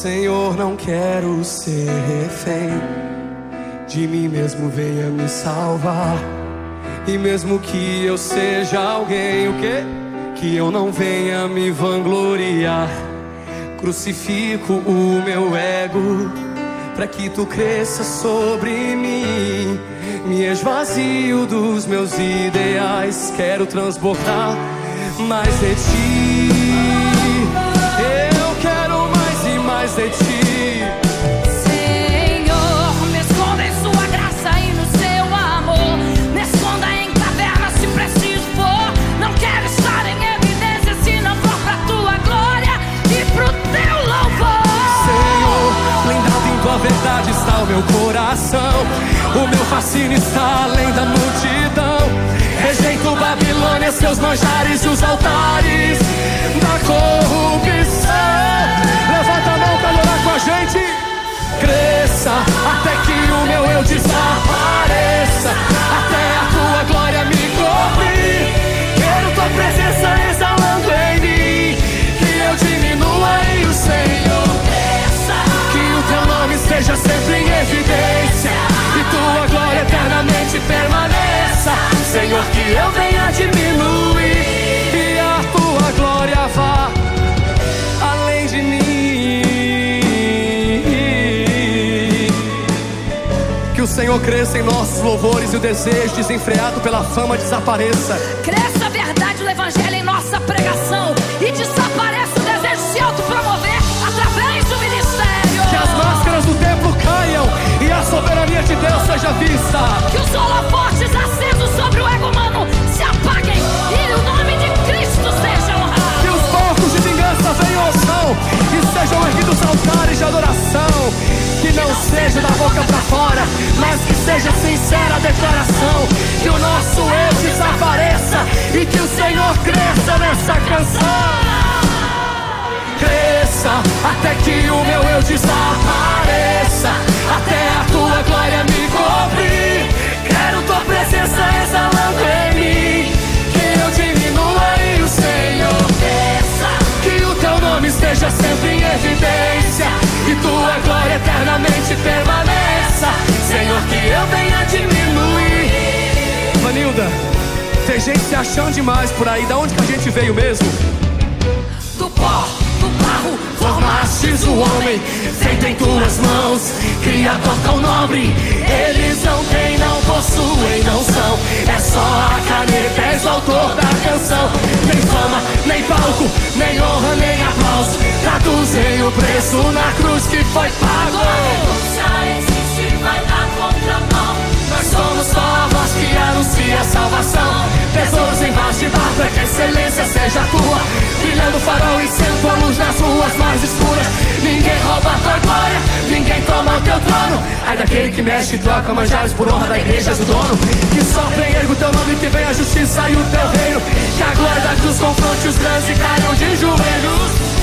Senhor, não quero ser refém de mim mesmo, venha me salvar. E mesmo que eu seja alguém, o quê? Que eu não venha me vangloriar. Crucifico o meu ego pra que tu cresça sobre mim. Me esvazio dos meus ideais, quero transbordar mais de ti. Eu quero mais e mais de ti. Senhor, me esconda em sua graça e no seu amor. Me esconda em cavernas se preciso for. Não quero estar em evidência se não for pra tua glória e pro teu louvor. Senhor, blindado em tua verdade está o meu coração. O meu fascínio está além da multidão. Rejeito Babilônia, seus manjares e os altares da corrupção. Levanta a mão pra adorar com a gente. Cresça até que o meu eu desapareça, até a tua glória me cobrir. Quero tua presença exalando em mim, que eu diminua e o Senhor cresça. Que o teu nome esteja sempre em evidência e tua glória eternamente permaneça. Senhor, que eu venha diminuir e a tua glória vá além de mim. Que o Senhor cresça em nossos louvores e o desejo desenfreado pela fama desapareça. Cresça a verdade do evangelho em nossa pregação e desapareça o desejo de se autopromover através do ministério. Que as máscaras do templo caiam e a soberania de Deus seja vista. Que os holofotes acesos sobre o ego humano se apaguem e o nome de Cristo seja honrado. Que os focos de vingança venham ao chão e sejam erguidos altares de adoração. Que não seja da boca pra fora, mas que seja sincera a declaração. Que o nosso eu desapareça e que o Senhor cresça nessa canção. Cresça até que o meu eu desapareça, até a tua glória me cobrir. Quero tua presença exalando em mim, que eu diminua e o Senhor cresça. Que o teu nome esteja sempre em evidência e tua glória eternamente permaneça. Senhor, que eu venha diminuir. Vanilda, tem gente se achando demais por aí. Da onde que a gente veio mesmo? Do pó, do barro, Formastes o homem feito em tuas mãos, Criador tão nobre. Eles não têm, não possuem, não são. É só a caneta, és o autor da canção. Nem fama, nem palco, nem honra, nem aplauso traduzem o preço na cruz que foi pago. a renúncia existe, vai na contramão. Nós somos só a voz que anuncia a salvação. Tesouros em vaso de barro é que a excelência seja tua, brilhando farol e sendo a luz nas ruas mais escuras. Ninguém rouba a tua glória, ninguém toma o teu trono. Ai daquele que mexe e troca manjares por honra da igreja és o dono. Que sofre erga o teu nome, que venha a justiça e o teu reino. Que a glória da cruz confronte os grandes e caiam de joelhos.